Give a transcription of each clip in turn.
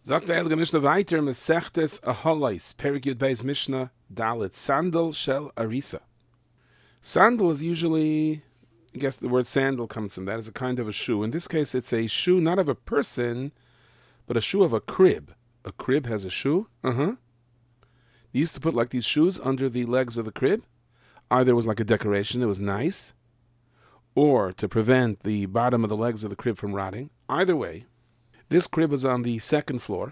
Sagt der Heilige Mishnah weiter, Mesechtes Aholais, Perik Yud Beis Mishnah, Dalit, Sandal Shel Arisa. Sandal is usually, I guess the word sandal comes from that, is a kind of a shoe. In this case, it's a shoe not of a person, but a shoe of a crib. A crib has a shoe? They used to put like these shoes under the legs of the crib. Either it was like a decoration, it was nice, or to prevent the bottom of the legs of the crib from rotting. Either way, this crib was on the second floor,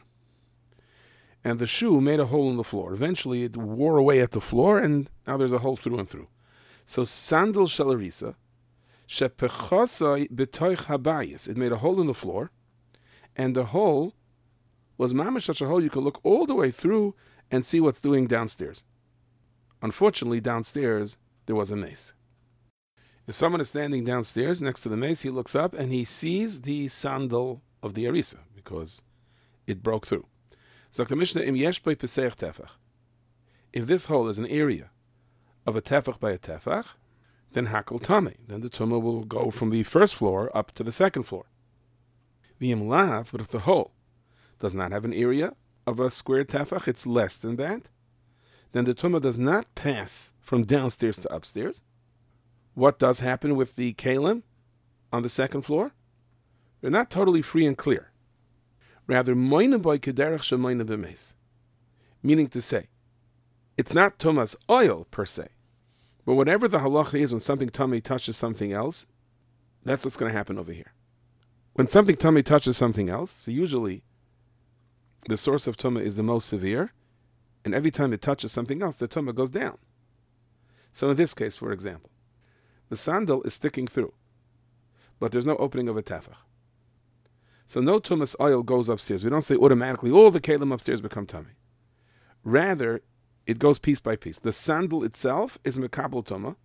and the shoe made a hole in the floor. Eventually, it wore away at the floor, and now there's a hole through and through. So, sandal shalarisa, shepechasai b'toich habayis. It made a hole in the floor, and the hole was mamish such a hole you could look all the way through and see what's doing downstairs. Unfortunately, downstairs, there was a mace. If someone is standing downstairs next to the mace, he looks up and he sees the sandal of the arisa because it broke through. So the Mishnah, im yesh bei pesach tefach. If this hole is an area of a tefach by a tefach, then hakol tame. Then the tumah will go from the first floor up to the second floor. V'im lav, but if the hole does not have an area of a square tefach, it's less than that, then the tumah does not pass from downstairs to upstairs. What does happen with the kalim on the second floor? They're not totally free and clear. Rather, moina boy kederach shemoina b'meis. Meaning to say, it's not tumas oil per se, but whatever the halacha is when something tummy touches something else, that's what's going to happen over here. When something tummy touches something else, so usually the source of tumah is the most severe, and every time it touches something else, the tumah goes down. So in this case, for example, the sandal is sticking through, but there's no opening of a tefach. So no tumas oil goes upstairs. We don't say automatically all the kalim upstairs become tummy. Rather, it goes piece by piece. The sandal itself is mekabel tumah.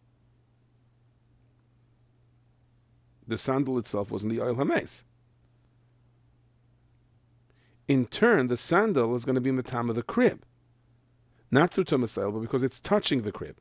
The sandal itself was in the oil hames. In turn, the sandal is going to be matam of the crib. Not through tumas oil, but because it's touching the crib.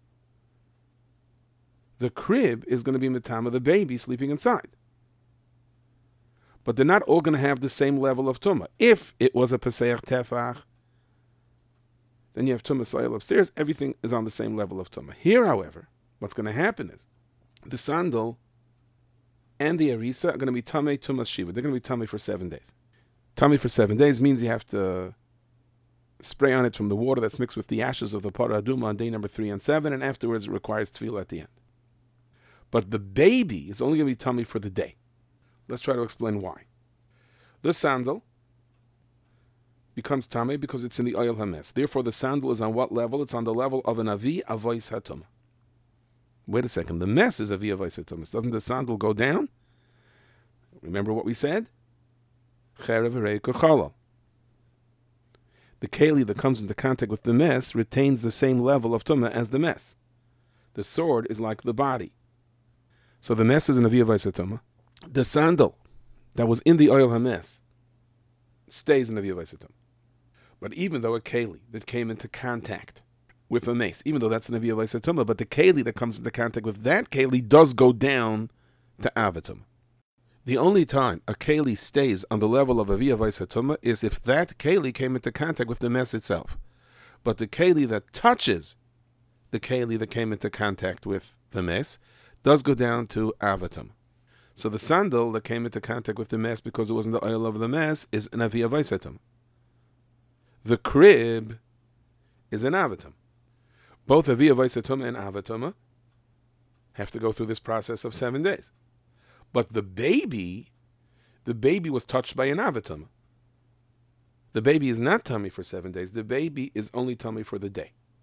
The crib is going to be matam of the baby sleeping inside. But they're not all going to have the same level of tumah. If it was a pesach tefach, then you have tumas oil upstairs. Everything is on the same level of tumah. Here, however, what's going to happen is the sandal and the arisa are going to be tamei tumas shiva. They're going to be tamei for 7 days. Tamei for 7 days means you have to spray on it from the water that's mixed with the ashes of the parah aduma on day number 3 and 7, and afterwards it requires tefillah at the end. But the baby is only going to be tummy for the day. Let's try to explain why. The sandal becomes tummy because it's in the oil hames. Therefore, the sandal is on what level? It's on the level of an avi avois hatum. Wait a second. The mess is avi avois hatum. Doesn't the sandal go down? Remember what we said? Cherev harei kochalal. The keli that comes into contact with the mess retains the same level of tumah as the mess. The sword is like the body. So the mess is an avi avois hatum. The sandal that was in the oil hames stays in the avi avois hatum. But even though a keli that came into contact with a mace, even though that's an avi avois hatum, but the keli that comes into contact with that keli does go down to avatum. The only time a keli stays on the level of avi avois hatum is if that keli came into contact with the mess itself. But the keli that touches the keli that came into contact with the mess does go down to avatum. So the sandal that came into contact with the mess because it wasn't the oil of the mess is an avi avois hatum. The crib is an avatum. Both avi avois hatum and avatum have to go through this process of 7 days. But the baby was touched by an avatum. The baby is not tummy for 7 days. The baby is only tummy for the day.